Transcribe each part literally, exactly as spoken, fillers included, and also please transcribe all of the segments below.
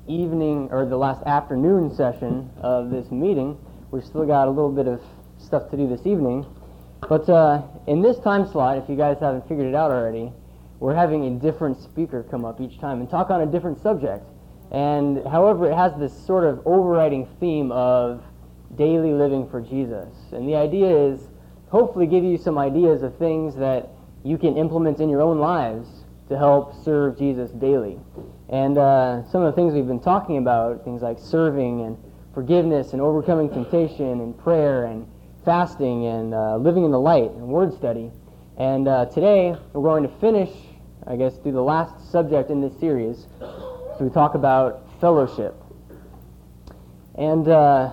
evening, or the last afternoon session of this meeting. We've still got a little bit of stuff to do this evening. But uh, in this time slot, if you guys haven't figured it out already, we're having a different speaker come up each time and talk on a different subject. And however, it has this sort of overriding theme of daily living for Jesus. And the idea is hopefully give you some ideas of things that you can implement in your own lives to help serve Jesus daily. And uh, some of the things we've been talking about, things like serving and forgiveness and overcoming temptation and prayer and fasting and uh, living in the light and word study. And uh, today we're going to finish, I guess, through the last subject in this series. So we talk about fellowship. And uh,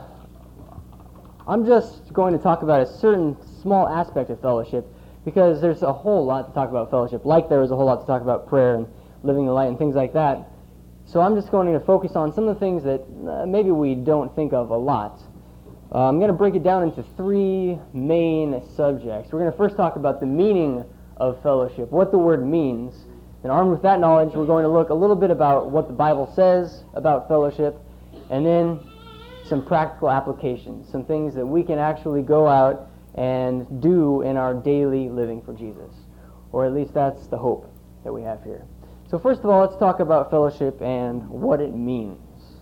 I'm just going to talk about a certain small aspect of fellowship, because there's a whole lot to talk about fellowship, like there was a whole lot to talk about prayer and living the light and things like that. So I'm just going to focus on some of the things that uh, maybe we don't think of a lot. Uh, I'm going to break it down into three main subjects. We're going to first talk about the meaning of fellowship, what the word means. And armed with that knowledge, we're going to look a little bit about what the Bible says about fellowship, and then some practical applications, some things that we can actually go out and do in our daily living for Jesus. Or at least that's the hope that we have here. So first of all, let's talk about fellowship and what it means.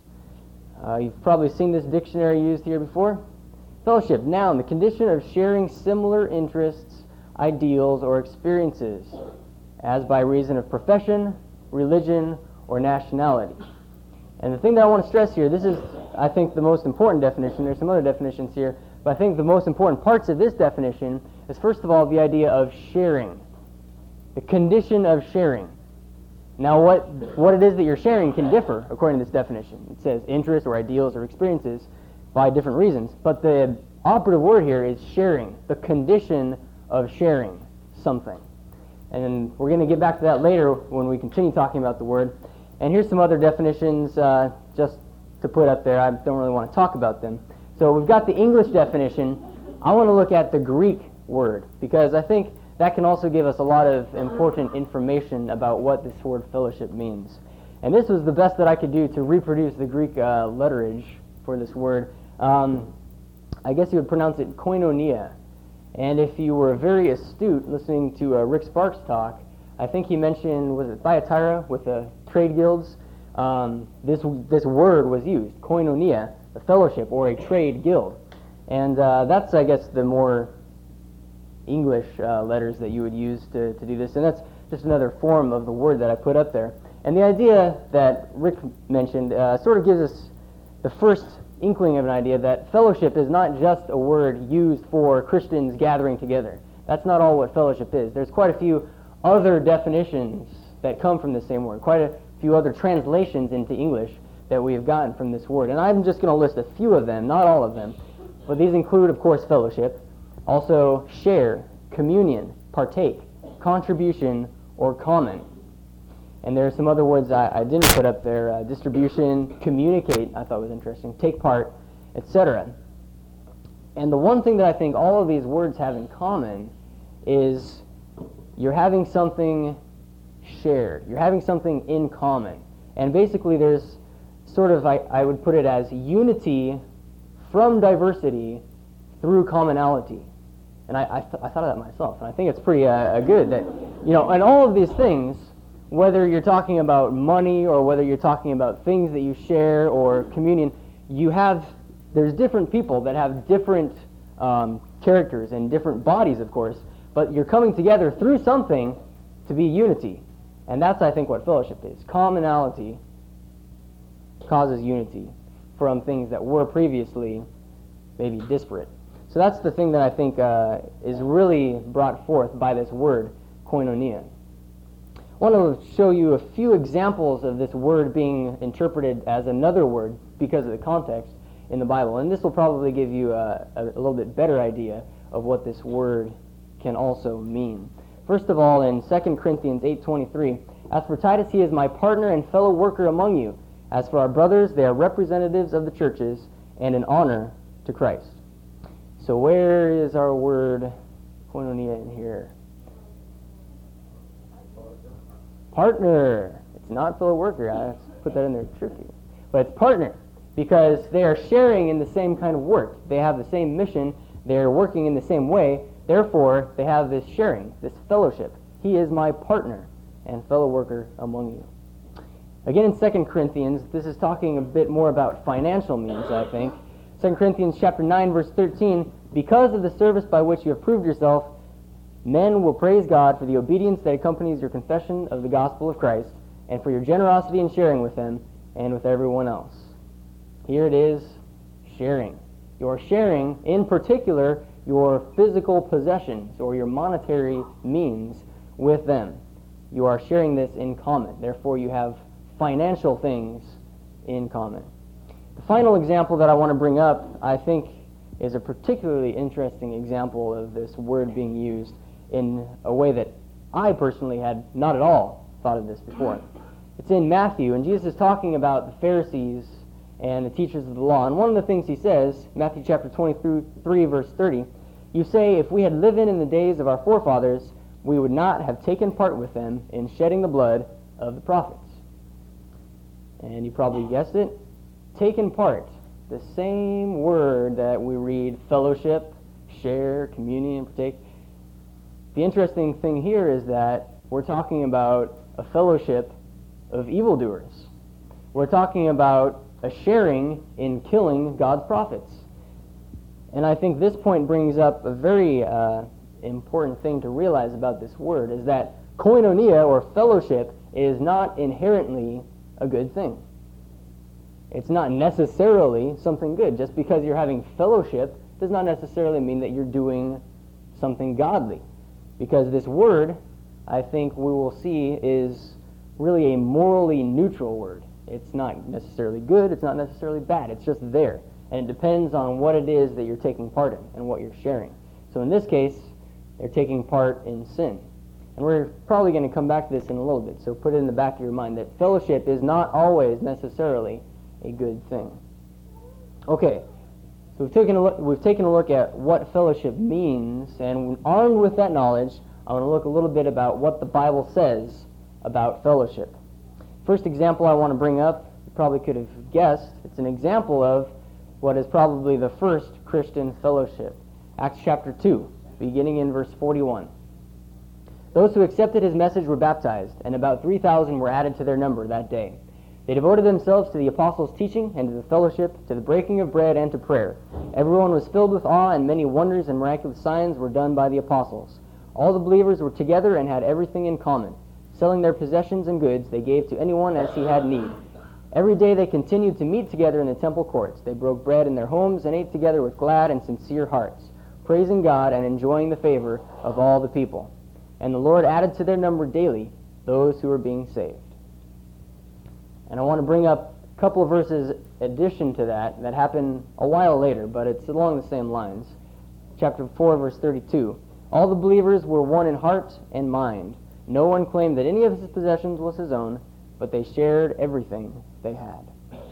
Uh, you've probably seen this dictionary used here before. Fellowship, noun, the condition of sharing similar interests, ideals, or experiences, as by reason of profession, religion, or nationality. And the thing that I want to stress here, this is, I think, the most important definition. There's some other definitions here, but I think the most important parts of this definition is, first of all, the idea of sharing. The condition of sharing. Now, what, what it is that you're sharing can differ according to this definition. It says interests or ideals or experiences by different reasons, but the operative word here is sharing, the condition of sharing something. And we're going to get back to that later when we continue talking about the word. And here's some other definitions uh, just to put up there. I don't really want to talk about them. So we've got the English definition. I want to look at the Greek word, because I think that can also give us a lot of important information about what this word fellowship means. And this was the best that I could do to reproduce the Greek uh, letterage for this word. Um, I guess you would pronounce it koinonia. And if you were very astute listening to uh, Rick Sparks talk, I think he mentioned, was it Thyatira with the trade guilds? Um, this this word was used, koinonia, a fellowship or a trade guild. And uh, that's, I guess, the more English uh, letters that you would use to, to do this. And that's just another form of the word that I put up there. And the idea that Rick mentioned uh, sort of gives us the first inkling of an idea that fellowship is not just a word used for Christians gathering together. That's not all what fellowship is. There's quite a few other definitions that come from the same word, quite a few other translations into English that we have gotten from this word. And I'm just going to list a few of them, not all of them. But these include, of course, fellowship, also share, communion, partake, contribution, or common. And there are some other words I, I didn't put up there. Uh, distribution, communicate, I thought was interesting, take part, et cetera. And the one thing that I think all of these words have in common is you're having something shared. You're having something in common. And basically there's sort of, I, I would put it as unity from diversity through commonality. And I, I, th- I thought of that myself, and I think it's pretty uh, good that, you know, and all of these things, whether you're talking about money or whether you're talking about things that you share or communion, you have, there's different people that have different um, characters and different bodies, of course, but you're coming together through something to be unity. And that's, I think, what fellowship is. Commonality causes unity from things that were previously maybe disparate. So that's the thing that I think uh, is really brought forth by this word, koinonia. I want to show you a few examples of this word being interpreted as another word because of the context in the Bible. And this will probably give you a, a, a little bit better idea of what this word can also mean. First of all, in Second Corinthians eight twenty-three, as for Titus, he is my partner and fellow worker among you. As for our brothers, they are representatives of the churches and an honor to Christ. So where is our word koinonia in here? Partner. It's not fellow worker. I put that in there tricky. but it's partner, because they are sharing in the same kind of work. They have the same mission. They're working in the same way. Therefore, they have this sharing, this fellowship. He is my partner and fellow worker among you. Again, in Second Corinthians, this is talking a bit more about financial means, I think. Second Corinthians chapter nine, verse thirteen, because of the service by which you have proved yourself, men will praise God for the obedience that accompanies your confession of the gospel of Christ, and for your generosity in sharing with them and with everyone else. Here it is, sharing. You're sharing, in particular, your physical possessions or your monetary means with them. You are sharing this in common. Therefore, you have financial things in common. The final example that I want to bring up, I think, is a particularly interesting example of this word being used in a way that I personally had not at all thought of this before. It's in Matthew, and Jesus is talking about the Pharisees and the teachers of the law. And one of the things he says, Matthew chapter twenty-three, verse thirty, you say, if we had lived in the days of our forefathers, we would not have taken part with them in shedding the blood of the prophets. And you probably guessed it, taken part. The same word that we read, fellowship, share, communion, partake. The interesting thing here is that we're talking about a fellowship of evildoers. We're talking about a sharing in killing God's prophets. And I think this point brings up a very uh, important thing to realize about this word, is that koinonia, or fellowship, is not inherently a good thing. It's not necessarily something good. Just because you're having fellowship does not necessarily mean that you're doing something godly. Because this word, I think we will see, is really a morally neutral word. It's not necessarily good, it's not necessarily bad, it's just there. And it depends on what it is that you're taking part in and what you're sharing. So in this case, they're taking part in sin. And we're probably going to come back to this in a little bit, so put it in the back of your mind that fellowship is not always necessarily a good thing. Okay, so we've taken a look, we've taken a look at what fellowship means, and armed with that knowledge, I want to look a little bit about what the Bible says about fellowship. First example I want to bring up, you probably could have guessed, it's an example of what is probably the first Christian fellowship. Acts chapter two, beginning in verse forty-one. Those who accepted his message were baptized, and about three thousand were added to their number that day. They devoted themselves to the apostles' teaching and to the fellowship, to the breaking of bread and to prayer. Everyone was filled with awe, and many wonders and miraculous signs were done by the apostles. All the believers were together and had everything in common. Selling their possessions and goods, they gave to anyone as he had need. Every day they continued to meet together in the temple courts. They broke bread in their homes and ate together with glad and sincere hearts, praising God and enjoying the favor of all the people. And the Lord added to their number daily those who were being saved. And I want to bring up a couple of verses addition to that that happen a while later, but it's along the same lines. Chapter four, verse thirty-two. All the believers were one in heart and mind. No one claimed that any of his possessions was his own, but they shared everything they had.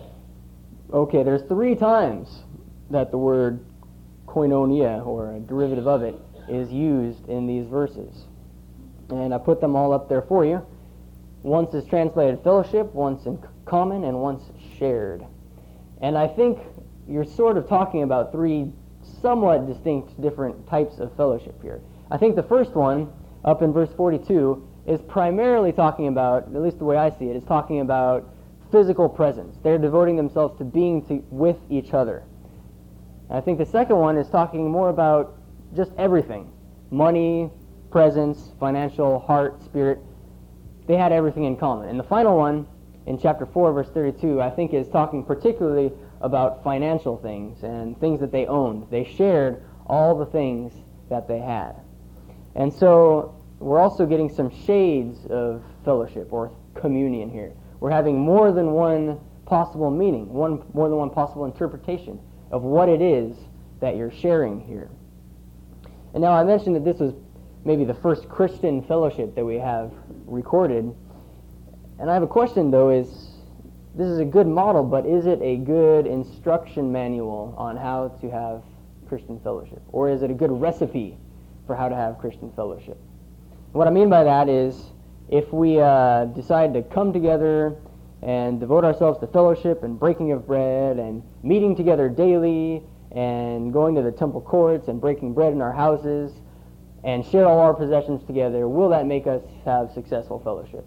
Okay, there's three times that the word koinonia, or a derivative of it, is used in these verses. And I put them all up there for you. Once is translated fellowship, once in common, and once shared. And I think you're sort of talking about three somewhat distinct different types of fellowship here. I think the first one, up in verse forty-two, is primarily talking about, at least the way I see it, is talking about physical presence. They're devoting themselves to being to, with each other. And I think the second one is talking more about just everything. Money, presence, financial, heart, spirit. They had everything in common. And the final one, in chapter four, verse thirty-two, I think is talking particularly about financial things and things that they owned. They shared all the things that they had. And so we're also getting some shades of fellowship or communion here. We're having more than one possible meaning, one more than one possible interpretation of what it is that you're sharing here. And now I mentioned that this was maybe the first Christian fellowship that we have recorded. And I have a question, though, is this is a good model, but is it a good instruction manual on how to have Christian fellowship? Or is it a good recipe for how to have Christian fellowship? And what I mean by that is if we uh, decide to come together and devote ourselves to fellowship and breaking of bread and meeting together daily and going to the temple courts and breaking bread in our houses and share all our possessions together, will that make us have successful fellowship?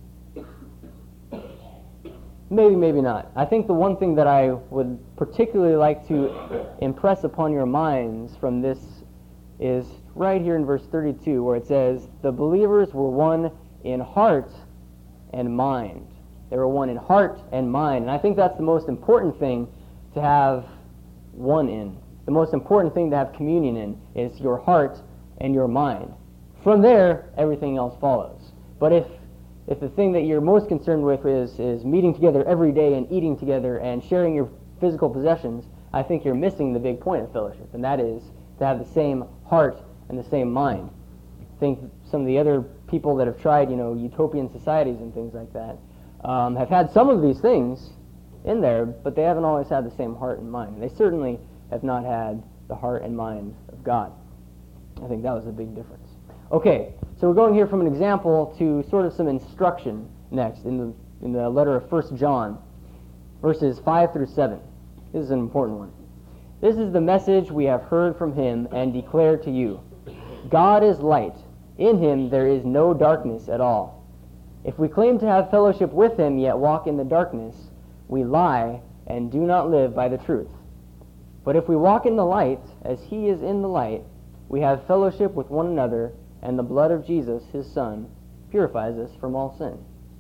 Maybe, maybe not. I think the one thing that I would particularly like to impress upon your minds from this is right here in verse thirty-two, where it says, the believers were one in heart and mind. They were one in heart and mind. And I think that's the most important thing to have one in. The most important thing to have communion in is your heart and your mind. From there, everything else follows. But if if the thing that you're most concerned with is, is meeting together every day and eating together and sharing your physical possessions, I think you're missing the big point of fellowship, and that is to have the same heart and the same mind. I think some of the other people that have tried, you know, utopian societies and things like that, um, have had some of these things in there, but they haven't always had the same heart and mind. They certainly have not had the heart and mind of God. I think that was a big difference. Okay, so we're going here from an example to sort of some instruction next in the in the letter of First John, verses five through seven. This is an important one. This is the message we have heard from him and declare to you. God is light. In him there is no darkness at all. If we claim to have fellowship with him, yet walk in the darkness, we lie and do not live by the truth. But if we walk in the light, as he is in the light, we have fellowship with one another, and the blood of Jesus, his Son, purifies us from all sin.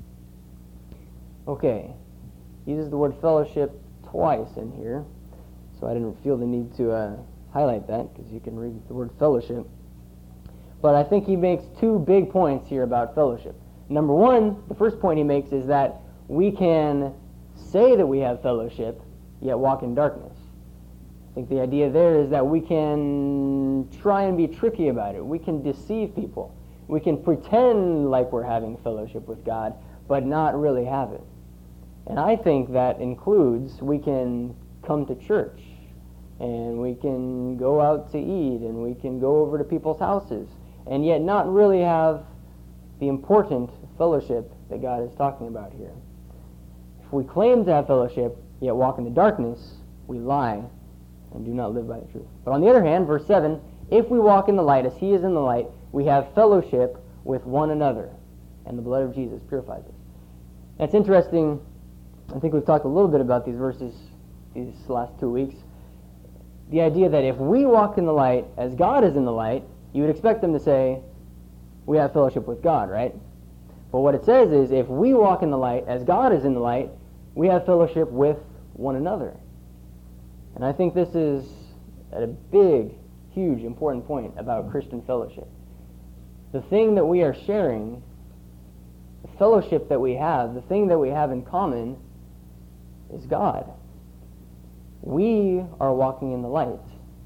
Okay, he uses the word fellowship twice in here, so I didn't feel the need to uh, highlight that, because you can read the word fellowship. But I think he makes two big points here about fellowship. Number one, the first point he makes is that we can say that we have fellowship, yet walk in darkness. I think the idea there is that we can try and be tricky about it. We can deceive people. We can pretend like we're having fellowship with God, but not really have it. And I think that includes we can come to church, and we can go out to eat, and we can go over to people's houses, and yet not really have the important fellowship that God is talking about here. If we claim to have fellowship, yet walk in the darkness, we lie and do not live by the truth. But on the other hand, verse seven, if we walk in the light as he is in the light, we have fellowship with one another, and the blood of Jesus purifies us. That's interesting. I think we've talked a little bit about these verses these last two weeks. The idea that if we walk in the light as God is in the light, you would expect them to say, we have fellowship with God, right? But what it says is, if we walk in the light as God is in the light, we have fellowship with one another. And I think this is a big, huge, important point about Christian fellowship. The thing that we are sharing, the fellowship that we have, the thing that we have in common is God. We are walking in the light.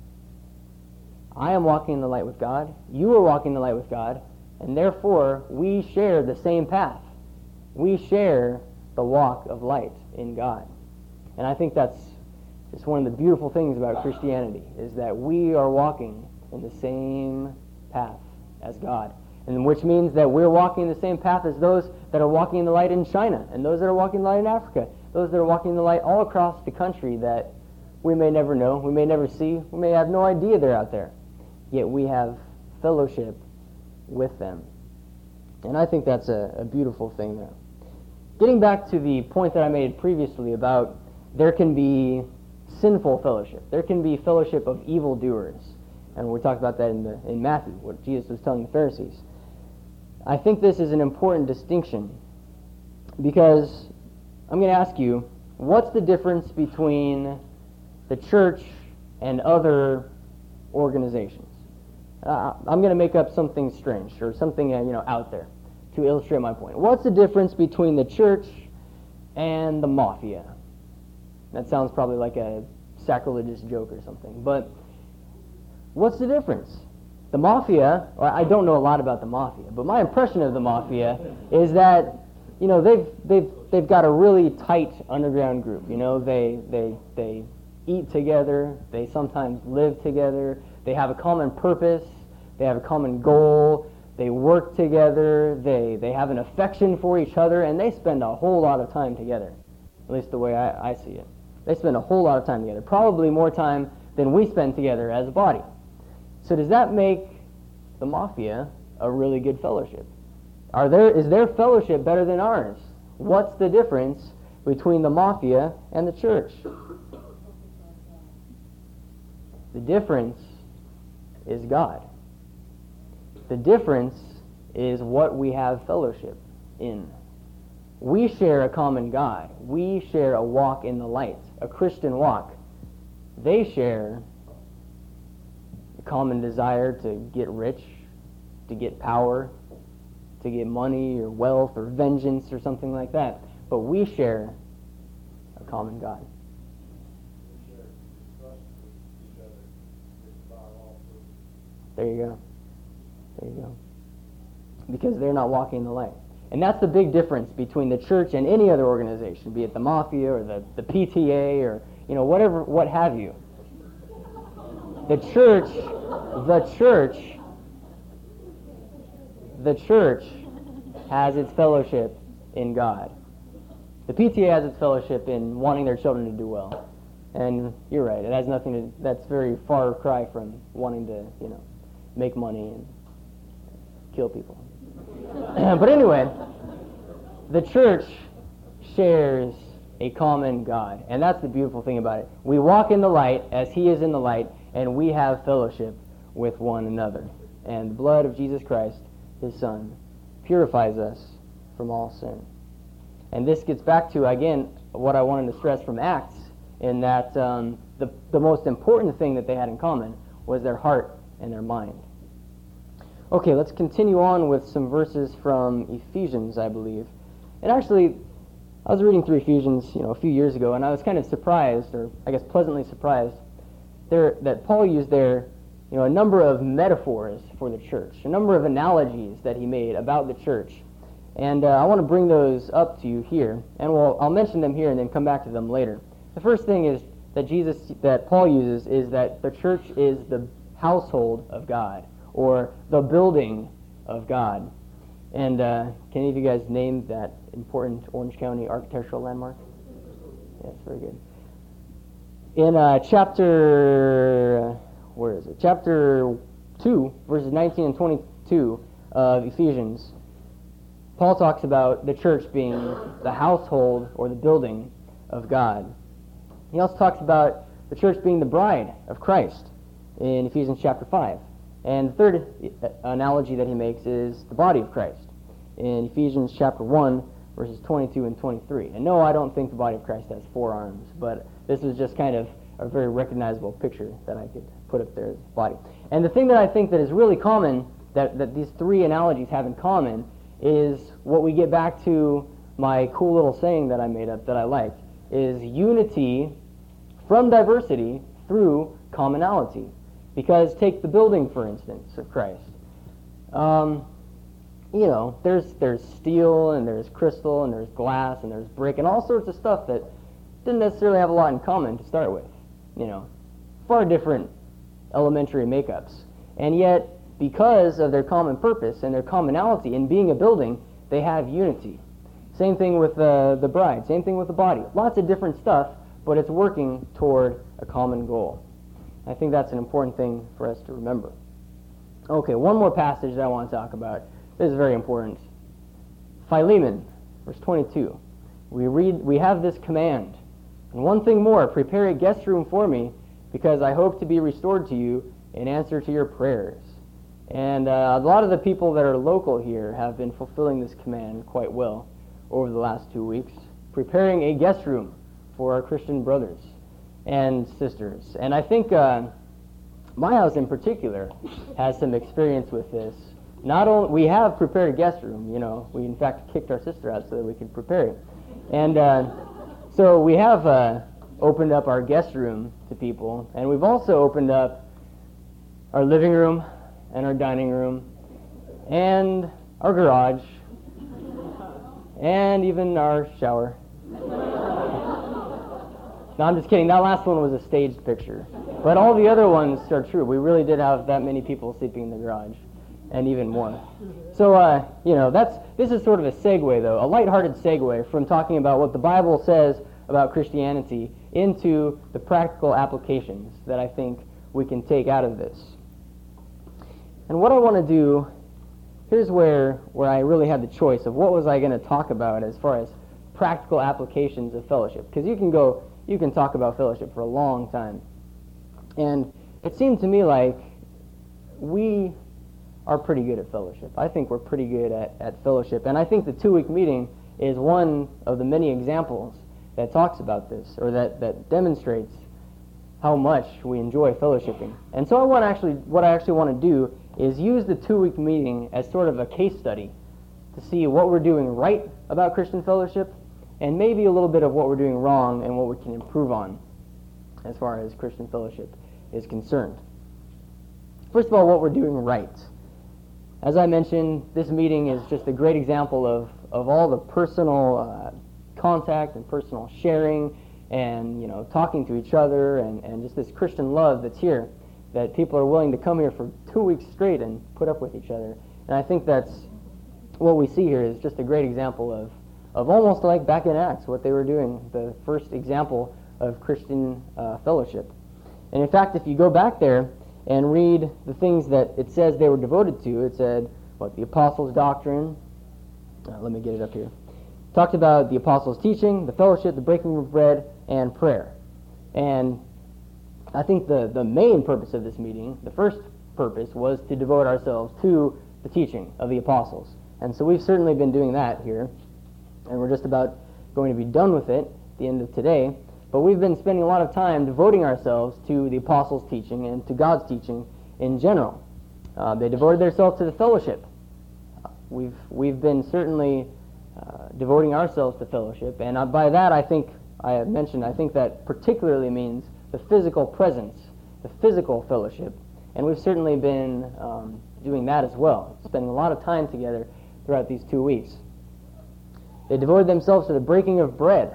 I am walking in the light with God. You are walking in the light with God. And therefore, we share the same path. We share the walk of light in God. And I think that's just one of the beautiful things about Christianity, is that we are walking in the same path as God. And which means that we're walking in the same path as those that are walking in the light in China, and those that are walking in the light in Africa, those that are walking in the light all across the country that we may never know, we may never see, we may have no idea they're out there. Yet we have fellowship with them. And I think that's a, a beautiful thing there. Getting back to the point that I made previously about there can be sinful fellowship. There can be fellowship of evildoers. And we talked about that in, the, in Matthew, what Jesus was telling the Pharisees. I think this is an important distinction, because I'm going to ask you, what's the difference between the church and other organizations? Uh, I'm going to make up something strange or something uh, you know out there to illustrate my point. What's the difference between the church and the mafia? That sounds probably like a sacrilegious joke or something, but what's the difference? The mafia, well, I don't know a lot about the mafia, but my impression of the mafia is that, you know, they've they've they've got a really tight underground group. You know, they they they eat together, they sometimes live together, they have a common purpose, they have a common goal, they work together, they, they have an affection for each other, and they spend a whole lot of time together, at least the way I, I see it. They spend a whole lot of time together, probably more time than we spend together as a body. So does that make the Mafia a really good fellowship? Are there, is their fellowship better than ours? What's the difference between the Mafia and the church? The difference is God. The difference is what we have fellowship in. We share a common God. We share a walk in the light, a Christian walk. They share a common desire to get rich, to get power, to get money or wealth or vengeance or something like that. But we share a common God. We share trust with each other. It's about all fruit. There you go. There you go. Because they're not walking in the light. And that's the big difference between the church and any other organization, be it the Mafia or the, the P T A or, you know, whatever, what have you. The church, the church, the church has its fellowship in God. The P T A has its fellowship in wanting their children to do well. And you're right, it has nothing to, that's very far cry from wanting to, you know, make money and kill people. But anyway, the church shares a common God, and that's the beautiful thing about it. We walk in the light as He is in the light, and we have fellowship with one another. And the blood of Jesus Christ, His Son, purifies us from all sin. And this gets back to, again, what I wanted to stress from Acts, in that um, the, the most important thing that they had in common was their heart and their mind. Okay, let's continue on with some verses from Ephesians, I believe. And actually, I was reading through Ephesians, you know, a few years ago, and I was kind of surprised, or I guess pleasantly surprised, there that Paul used there, you know, a number of metaphors for the church, a number of analogies that he made about the church. And uh, I want to bring those up to you here, and we'll, I'll mention them here and then come back to them later. The first thing is that Jesus, that Paul uses, is that the church is the household of God, or the building of God. And uh, can any of you guys name that important Orange County architectural landmark? Yes, very good. In uh, chapter, where is it? Chapter two, verses nineteen and twenty-two of Ephesians, Paul talks about the church being the household or the building of God. He also talks about the church being the bride of Christ in Ephesians chapter five. And the third analogy that he makes is the body of Christ in Ephesians chapter one, verses twenty-two and twenty-three. And no, I don't think the body of Christ has four arms, but this is just kind of a very recognizable picture that I could put up there as body. And the thing that I think that is really common, that, that these three analogies have in common, is what we get back to my cool little saying that I made up that I like, is unity from diversity through commonality. Because take the building, for instance, of Christ. Um, you know, there's there's steel, and there's crystal, and there's glass, and there's brick, and all sorts of stuff that didn't necessarily have a lot in common to start with. You know, far different elementary makeups. And yet, because of their common purpose and their commonality in being a building, they have unity. Same thing with uh, the bride, same thing with the body. Lots of different stuff, but it's working toward a common goal. I think that's an important thing for us to remember. Okay, one more passage that I want to talk about. This is very important. Philemon, verse twenty-two. We read, we have this command, and one thing more, prepare a guest room for me, because I hope to be restored to you in answer to your prayers. And uh, a lot of the people that are local here have been fulfilling this command quite well over the last two weeks, preparing a guest room for our Christian brothers and sisters. And I think uh, my house in particular has some experience with this. Not only, we have prepared a guest room, you know, we in fact kicked our sister out so that we could prepare it. And uh, so we have uh, opened up our guest room to people, and we've also opened up our living room and our dining room and our garage and even our shower. No, I'm just kidding. That last one was a staged picture. But all the other ones are true. We really did have that many people sleeping in the garage. and even more. So, uh, you know, that's this is sort of a segue, though, a lighthearted segue from talking about what the Bible says about Christianity into the practical applications that I think we can take out of this. And what I want to do, here's where, where I really had the choice of what was I going to talk about as far as practical applications of fellowship. Because you can go, you can talk about fellowship for a long time. And it seemed to me like we are pretty good at fellowship. I think we're pretty good at, at fellowship. And I think the two-week meeting is one of the many examples that talks about this, or that, that demonstrates how much we enjoy fellowshipping. And so I want actually, what I actually want to do is use the two-week meeting as sort of a case study to see what we're doing right about Christian fellowship, and maybe a little bit of what we're doing wrong and what we can improve on as far as Christian fellowship is concerned. First of all, what we're doing right. As I mentioned, this meeting is just a great example of, of all the personal uh, contact and personal sharing and, you know, talking to each other and, and just this Christian love that's here, that people are willing to come here for two weeks straight and put up with each other. And I think that's what we see here is just a great example of, of almost like back in Acts, what they were doing, the first example of Christian uh, fellowship. And in fact, if you go back there and read the things that it says they were devoted to, it said, what, the apostles' doctrine, uh, let me get it up here, talked about the apostles' teaching, the fellowship, the breaking of bread, and prayer. And I think the, the main purpose of this meeting, the first purpose, was to devote ourselves to the teaching of the apostles. And so we've certainly been doing that here, and we're just about going to be done with it at the end of today. But we've been spending a lot of time devoting ourselves to the apostles' teaching and to God's teaching in general. Uh, they devoted themselves to the fellowship. Uh, we've we've been certainly uh, devoting ourselves to fellowship, and uh, by that I think I have mentioned I think that particularly means the physical presence, the physical fellowship, and we've certainly been um, doing that as well, spending a lot of time together throughout these two weeks. They devoted themselves to the breaking of bread.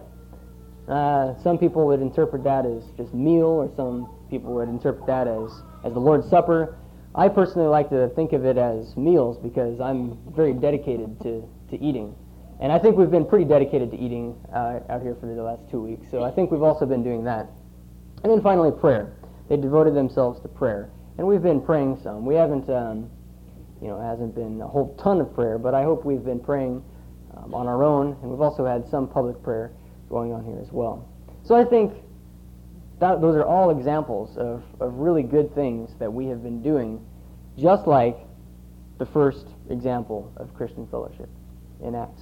Uh, some people would interpret that as just meal, or some people would interpret that as, as the Lord's Supper. I personally like to think of it as meals because I'm very dedicated to, to eating. And I think we've been pretty dedicated to eating uh, out here for the last two weeks, so I think we've also been doing that. And then finally, prayer. They devoted themselves to prayer. And we've been praying some. We haven't, um, you know, it hasn't been a whole ton of prayer, but I hope we've been praying um, on our own, and we've also had some public prayer going on here as well. So I think that those are all examples of, of really good things that we have been doing, just like the first example of Christian fellowship in Acts.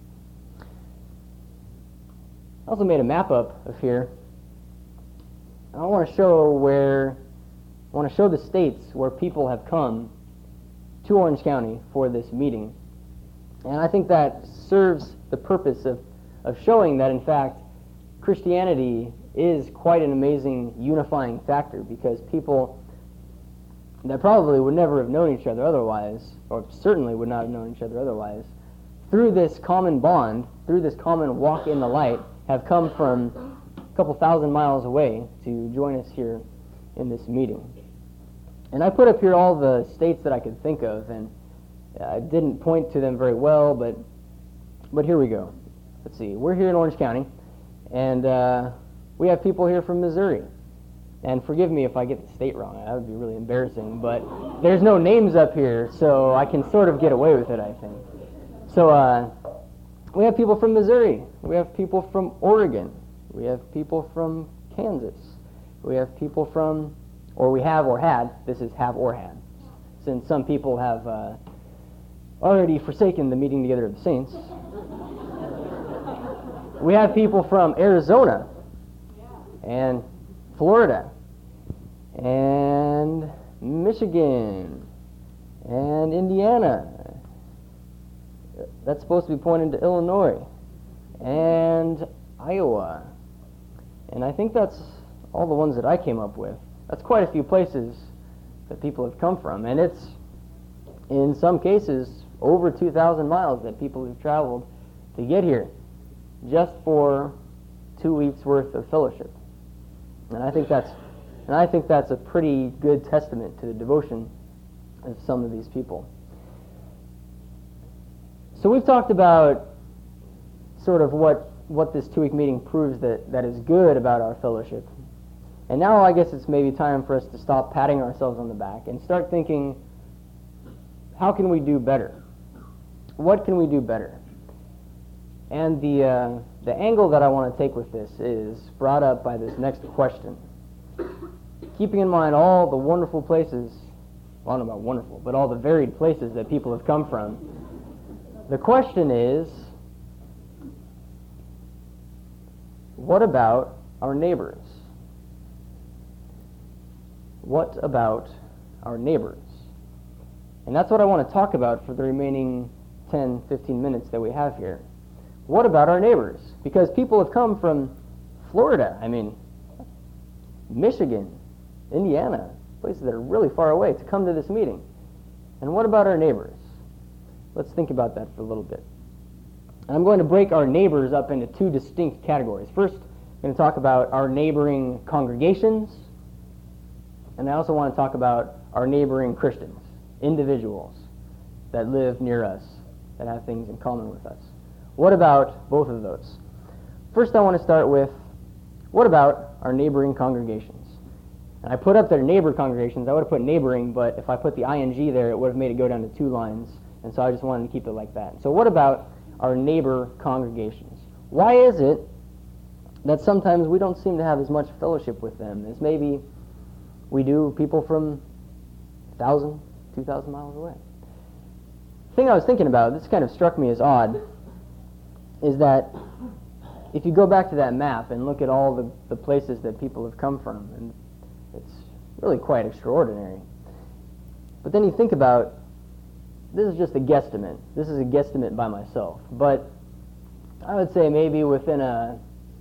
I also made a map up of here. I want to show where, I want to show the states where people have come to Orange County for this meeting. And I think that serves the purpose of of showing that, in fact, Christianity is quite an amazing unifying factor, because people that probably would never have known each other otherwise, or certainly would not have known each other otherwise, through this common bond, through this common walk in the light, have come from a couple thousand miles away to join us here in this meeting. And I put up here all the states that I could think of, and I didn't point to them very well, but but here we go. Let's see, we're here in Orange County, and uh, we have people here from Missouri. And forgive me if I get the state wrong, that would be really embarrassing, but there's no names up here, so I can sort of get away with it, I think. So uh, we have people from Missouri, we have people from Oregon, we have people from Kansas, we have people from, or we have or had, this is have or had, since some people have uh, already forsaken the meeting together of the saints. We have people from Arizona and Florida and Michigan and Indiana. That's supposed to be pointing to Illinois and Iowa. And I think that's all the ones that I came up with. That's quite a few places that people have come from. And it's, in some cases, over two thousand miles that people have traveled to get here, just for two weeks worth of fellowship. And I think that's and I think that's a pretty good testament to the devotion of some of these people. So we've talked about sort of what, what this two-week meeting proves that, that is good about our fellowship. And now I guess it's maybe time for us to stop patting ourselves on the back and start thinking, how can we do better? What can we do better? And the, uh, the angle that I want to take with this is brought up by this next question. Keeping in mind all the wonderful places, well, I don't know about wonderful, but all the varied places that people have come from, the question is, what about our neighbors? What about our neighbors? And that's what I want to talk about for the remaining ten, fifteen minutes that we have here. What about our neighbors? Because people have come from Florida, I mean, Michigan, Indiana, places that are really far away to come to this meeting. And what about our neighbors? Let's think about that for a little bit. And I'm going to break our neighbors up into two distinct categories. First, I'm going to talk about our neighboring congregations, and I also want to talk about our neighboring Christians, individuals that live near us, that have things in common with us. What about both of those? First, I want to start with, what about our neighboring congregations? And I put up their neighbor congregations. I would have put neighboring, but if I put the ing there, it would have made it go down to two lines, and so I just wanted to keep it like that. So what about our neighbor congregations? Why is it that sometimes we don't seem to have as much fellowship with them as maybe we do people from one thousand, two thousand miles away? The thing I was thinking about, this kind of struck me as odd, is that if you go back to that map and look at all the, the places that people have come from, and it's really quite extraordinary. But then you think about, this is just a guesstimate. This is a guesstimate by myself. But I would say maybe within a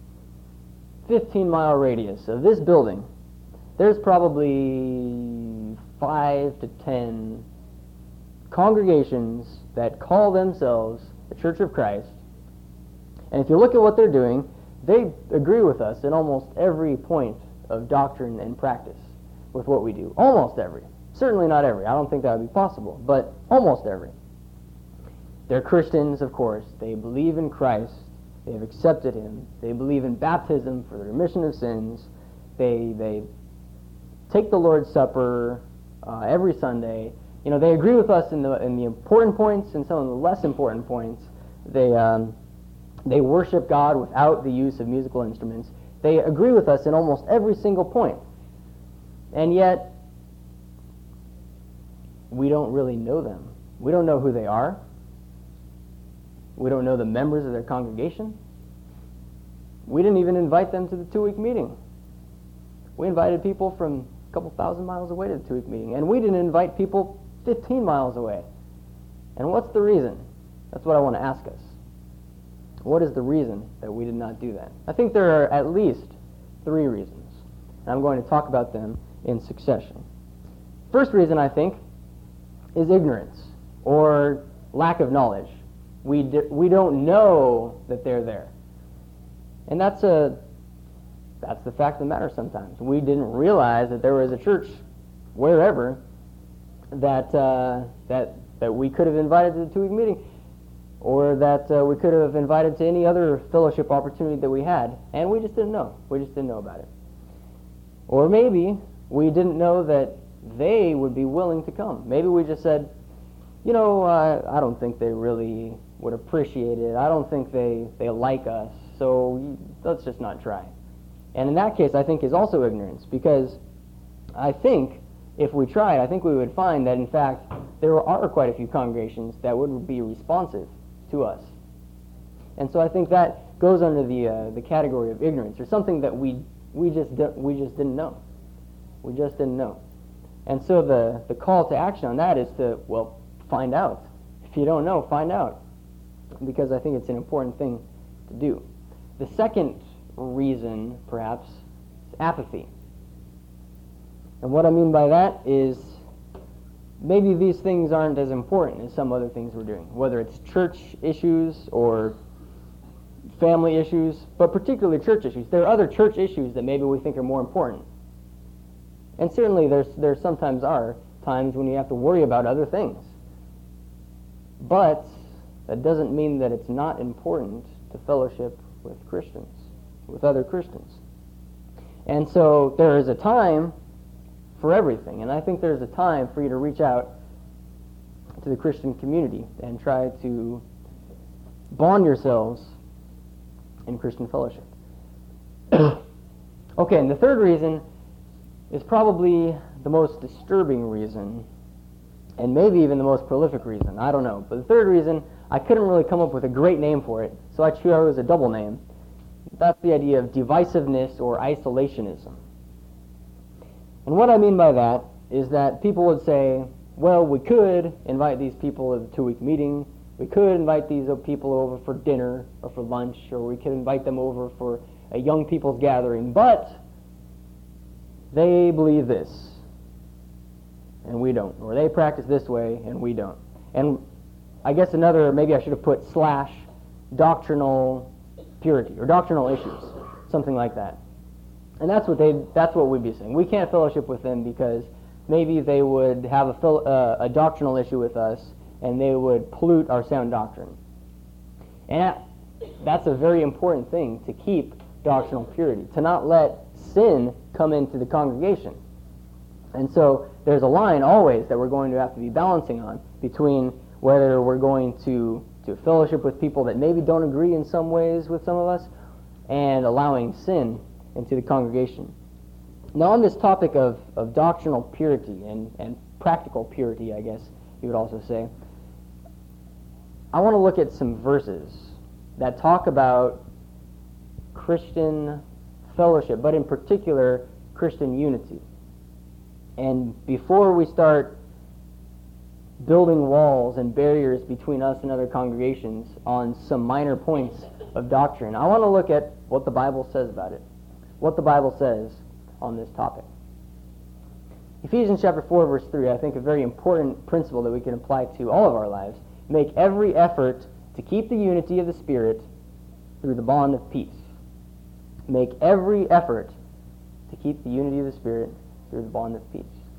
fifteen mile radius of this building, there's probably five to ten congregations that call themselves the Church of Christ. And if you look at what they're doing, they agree with us in almost every point of doctrine and practice with what we do. Almost every. Certainly not every. I don't think that would be possible, but almost every. They're Christians, of course. They believe in Christ. They've accepted Him. They believe in baptism for the remission of sins. They they take the Lord's Supper uh, every Sunday. You know, they agree with us in the in the important points and some of the less important points. They um, they worship God without the use of musical instruments. They agree with us in almost every single point. And yet, we don't really know them. We don't know who they are. We don't know the members of their congregation. We didn't even invite them to the two-week meeting. We invited people from a couple thousand miles away to the two-week meeting, and we didn't invite people fifteen miles away. And what's the reason? That's what I want to ask us. What is the reason that we did not do that? I think there are at least three reasons, and I'm going to talk about them in succession. First reason, I think, is ignorance or lack of knowledge. We di- we don't know that they're there, and that's a that's the fact of the matter. Sometimes we didn't realize that there was a church wherever that uh, that that we could have invited to the two-week meeting, or that uh, we could have invited to any other fellowship opportunity that we had, and we just didn't know. We just didn't know about it. Or maybe we didn't know that they would be willing to come. Maybe we just said, you know, uh, I don't think they really would appreciate it. I don't think they, they like us, so let's just not try. And in that case, I think is also ignorance, because I think if we tried, I think we would find that, in fact, there are quite a few congregations that would be responsive to us. And so I think that goes under the uh, the category of ignorance, or something that we we just di- we just didn't know. We just didn't know. And so the, the call to action on that is to, well, find out. If you don't know, find out. Because I think it's an important thing to do. The second reason, perhaps, is apathy. And what I mean by that is maybe these things aren't as important as some other things we're doing, whether it's church issues or family issues, but particularly church issues. There are other church issues that maybe we think are more important. And certainly there's there sometimes are times when you have to worry about other things. But that doesn't mean that it's not important to fellowship with Christians, with other Christians. And so there is a time for everything, and I think there's a time for you to reach out to the Christian community and try to bond yourselves in Christian fellowship. Okay, and the third reason is probably the most disturbing reason, and maybe even the most prolific reason. I don't know. But the third reason, I couldn't really come up with a great name for it, so I chose a double name. That's the idea of divisiveness or isolationism. And what I mean by that is that people would say, well, we could invite these people to the two-week meeting, we could invite these people over for dinner or for lunch, or we could invite them over for a young people's gathering, but they believe this, and we don't. Or they practice this way, and we don't. And I guess another, maybe I should have put slash doctrinal purity, or doctrinal issues, something like that. And that's what they, that's what we'd be saying. We can't fellowship with them because maybe they would have a, uh, a doctrinal issue with us, and they would pollute our sound doctrine. And that, that's a very important thing, to keep doctrinal purity, to not let sin come into the congregation. And so there's a line always that we're going to have to be balancing on between whether we're going to, to fellowship with people that maybe don't agree in some ways with some of us, and allowing sin into the congregation. Now on this topic of, of doctrinal purity and, and practical purity, I guess you would also say, I want to look at some verses that talk about Christian fellowship, but in particular, Christian unity. And before we start building walls and barriers between us and other congregations on some minor points of doctrine, I want to look at what the Bible says about it, what the Bible says on this topic. Ephesians chapter four, verse three, I think a very important principle that we can apply to all of our lives. Make every effort to keep the unity of the Spirit through the bond of peace. Make every effort to keep the unity of the Spirit through the bond of peace.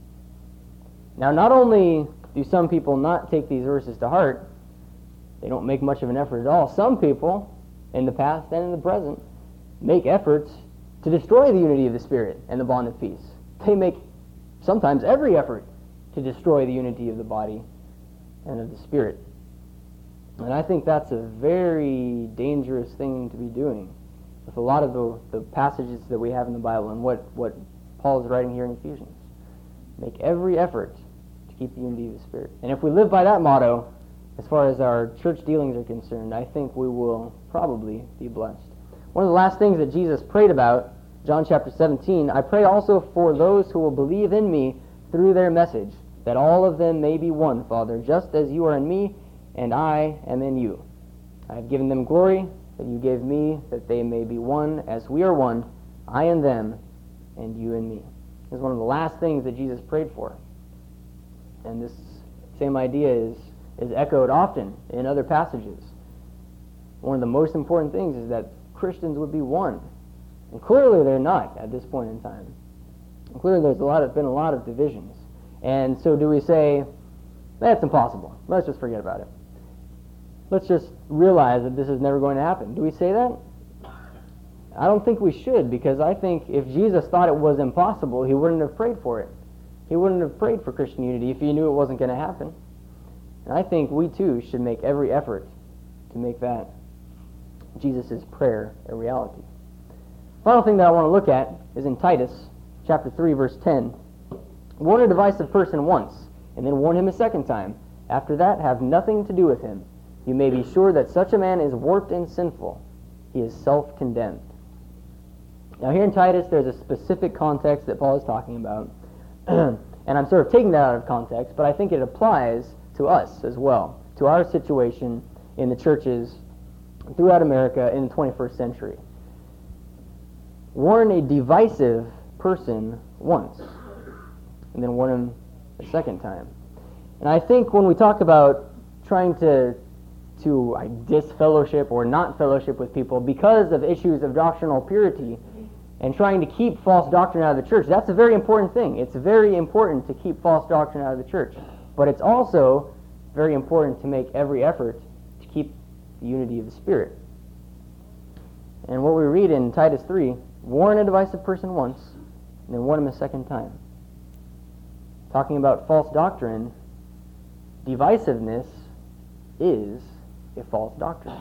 Now, not only do some people not take these verses to heart, they don't make much of an effort at all. Some people, in the past and in the present, make efforts to destroy the unity of the Spirit and the bond of peace. They make sometimes every effort to destroy the unity of the body and of the Spirit. And I think that's a very dangerous thing to be doing with a lot of the, the passages that we have in the Bible and what, what Paul is writing here in Ephesians. Make every effort to keep the unity of the Spirit. And if we live by that motto, as far as our church dealings are concerned, I think we will probably be blessed. One of the last things that Jesus prayed about, John chapter seventeen, I pray also for those who will believe in me through their message, that all of them may be one, Father, just as you are in me, and I am in you. I have given them glory that you gave me, that they may be one as we are one, I and them, and you and me. This is one of the last things that Jesus prayed for. And this same idea is, is echoed often in other passages. One of the most important things is that Christians would be one. And clearly they're not at this point in time. And clearly there's a lot of, been a lot of divisions. And so do we say, that's impossible, let's just forget about it. Let's just realize that this is never going to happen. Do we say that? I don't think we should, because I think if Jesus thought it was impossible, he wouldn't have prayed for it. He wouldn't have prayed for Christian unity if he knew it wasn't going to happen. And I think we too should make every effort to make that Jesus' prayer a reality. Final thing that I want to look at is in Titus chapter three, verse ten. Warn a divisive person once, and then warn him a second time. After that, have nothing to do with him. You may be sure that such a man is warped and sinful. He is self-condemned. Now here in Titus, there's a specific context that Paul is talking about. And I'm sort of taking that out of context, but I think it applies to us as well, to our situation in the churches throughout America in the twenty-first century. Warn a divisive person once, and then warn him a second time. And I think when we talk about trying to to uh, disfellowship or not fellowship with people because of issues of doctrinal purity and trying to keep false doctrine out of the church, that's a very important thing. It's very important to keep false doctrine out of the church. But it's also very important to make every effort to keep the unity of the Spirit. And what we read in Titus three, warn a divisive person once, and then warn him a second time. Talking about false doctrine, divisiveness is a false doctrine.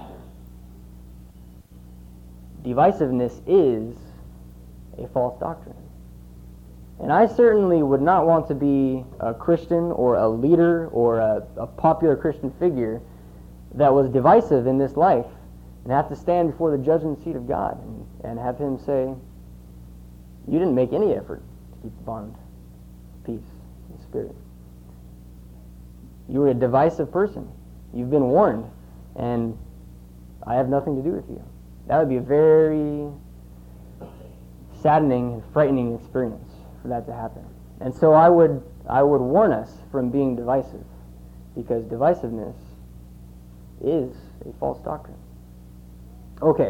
Divisiveness is a false doctrine. And I certainly would not want to be a Christian or a leader or a, a popular Christian figure that was divisive in this life and have to stand before the judgment seat of God and, and have him say, you didn't make any effort to keep the bond of peace and spirit. You were a divisive person. You've been warned, and I have nothing to do with you. That would be a very saddening and frightening experience for that to happen. And so I would I would warn us from being divisive, because divisiveness is a false doctrine. Okay.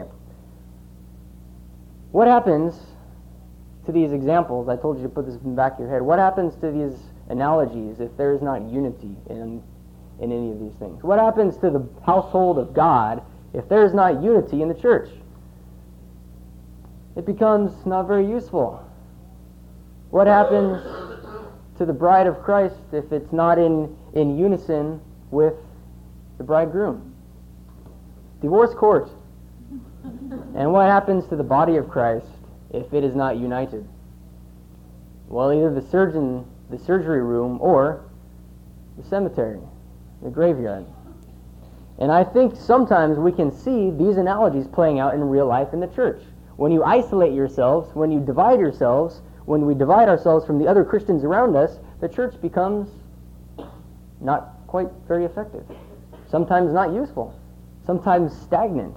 What happens to these examples? I told you to put this in the back of your head. What happens to these analogies if there is not unity in in any of these things? What happens to the household of God if there is not unity in the church? It becomes not very useful. What happens to the bride of Christ if it's not in, in unison with the bridegroom? Divorce court. And what happens to the body of Christ if it is not united? Well, either the surgeon, the surgery room, or the cemetery, the graveyard. And I think sometimes we can see these analogies playing out in real life in the church. When you isolate yourselves, when you divide yourselves, when we divide ourselves from the other Christians around us, the church becomes not quite very effective. Sometimes not useful. Sometimes stagnant.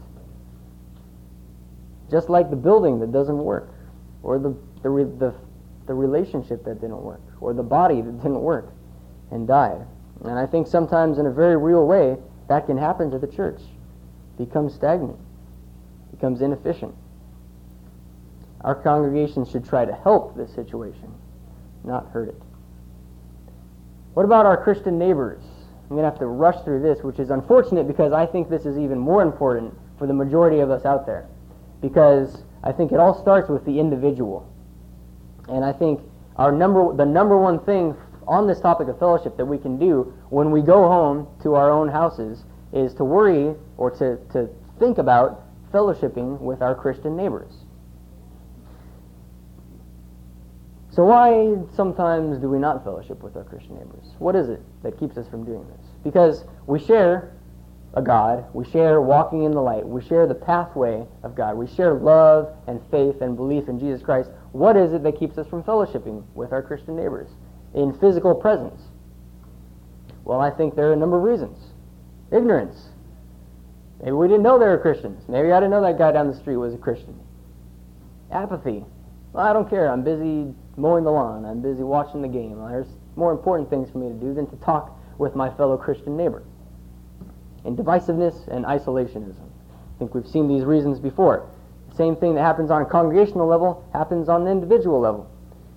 Just like the building that doesn't work, or the the the, the relationship that didn't work, or the body that didn't work and died. And I think sometimes in a very real way, that can happen to the church. Becomes stagnant. Becomes inefficient. Our congregation should try to help this situation, not hurt it. What about our Christian neighbors? I'm going to have to rush through this, which is unfortunate because I think this is even more important for the majority of us out there. Because I think it all starts with the individual. And I think our number, the number one thing on this topic of fellowship that we can do when we go home to our own houses is to worry or to, to think about fellowshipping with our Christian neighbors. So why sometimes do we not fellowship with our Christian neighbors? What is it that keeps us from doing this? Because we share a God, we share walking in the light, we share the pathway of God, we share love and faith and belief in Jesus Christ. What is it that keeps us from fellowshipping with our Christian neighbors in physical presence? Well, I think there are a number of reasons. Ignorance. Maybe we didn't know they were Christians. Maybe I didn't know that guy down the street was a Christian. Apathy. Well, I don't care. I'm busy mowing the lawn. I'm busy watching the game. There's more important things for me to do than to talk with my fellow Christian neighbor. And divisiveness and isolationism. I think we've seen these reasons before. The same thing that happens on a congregational level happens on an individual level.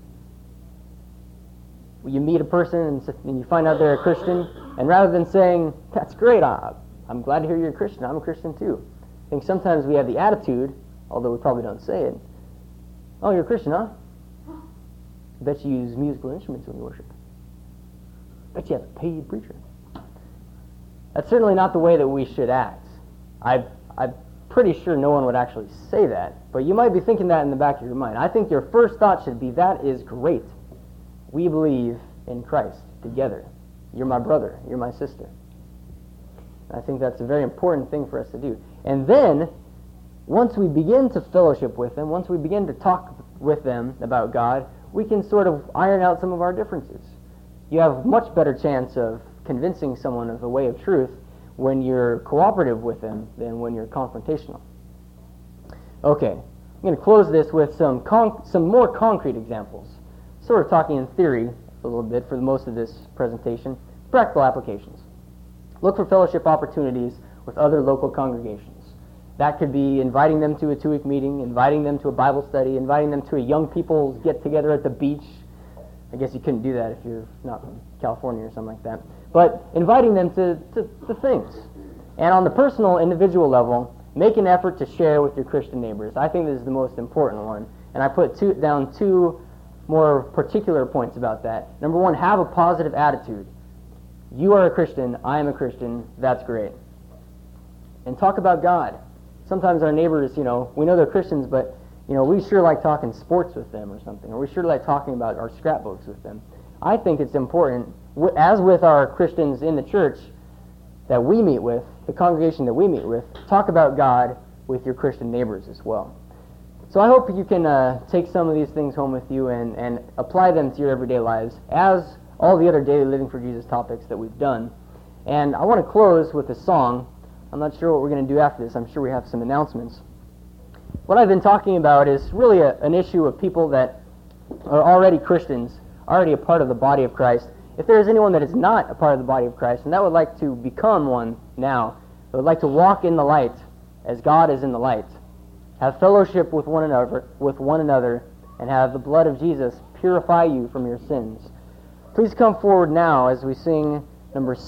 You meet a person and, and you find out they're a Christian, and rather than saying, that's great, I, I'm glad to hear you're a Christian, I'm a Christian too. I think sometimes we have the attitude, although we probably don't say it, oh, you're a Christian, huh? I bet you use musical instruments when you worship. I bet you have a paid preacher. That's certainly not the way that we should act. I, I'm pretty sure no one would actually say that, but you might be thinking that in the back of your mind. I think your first thought should be, that is great. We believe in Christ together. You're my brother. You're my sister. I think that's a very important thing for us to do. And then, once we begin to fellowship with them, once we begin to talk with them about God, we can sort of iron out some of our differences. You have much better chance of convincing someone of the way of truth when you're cooperative with them than when you're confrontational. Okay, I'm going to close this with some con- some more concrete examples. Sort of talking in theory a little bit for most of this presentation. Practical applications. Look for fellowship opportunities with other local congregations. That could be inviting them to a two-week meeting, inviting them to a Bible study, inviting them to a young people's get-together at the beach. I guess you couldn't do that if you're not from California or something like that. But inviting them to, to, to things. And on the personal, individual level, make an effort to share with your Christian neighbors. I think this is the most important one. And I put two, down two more particular points about that. Number one, have a positive attitude. You are a Christian, I am a Christian, that's great. And talk about God. Sometimes our neighbors, you know, we know they're Christians, but, you know, we sure like talking sports with them or something, or we sure like talking about our scrapbooks with them. I think it's important, as with our Christians in the church that we meet with, the congregation that we meet with, talk about God with your Christian neighbors as well. So I hope you can uh, take some of these things home with you and, and apply them to your everyday lives, as all the other daily living for Jesus topics that we've done. And I want to close with a song. I'm not sure what we're going to do after this. I'm sure we have some announcements. What I've been talking about is really a, an issue of people that are already Christians, already a part of the body of Christ. If there is anyone that is not a part of the body of Christ and that would like to become one now, that would like to walk in the light as God is in the light, have fellowship with one another, with one another, and have the blood of Jesus purify you from your sins, please come forward now as we sing number